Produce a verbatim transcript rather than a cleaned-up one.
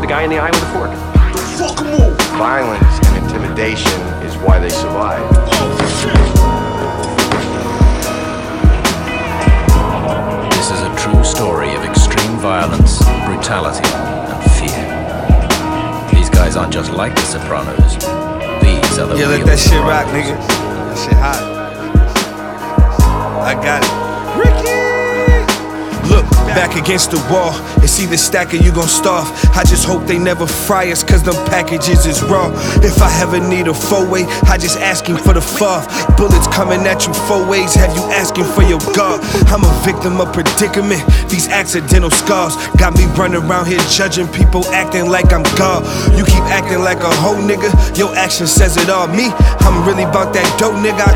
guy in the eye with a fork. Fuck 'em all. Violence and intimidation is why they survive. Oh shit. This is a true story of extreme violence, brutality, and fear. These guys aren't just like the Sopranos. These are the Yeah, real let that shit Sopranos. rock, nigga. That shit hot. I got it. Ricky! Look, back against the wall. It's either stack or you gon' starve. I just hope they never fry us, cause them packages is raw. If I ever need a four-way, I just asking for the five. Bullets coming at you four ways, have you asking for your God? I'm a victim of predicament. These accidental scars got me running around here judging people, acting like I'm God. You keep acting like a hoe nigga, your action says it all. Me, I'm really about that dope nigga. I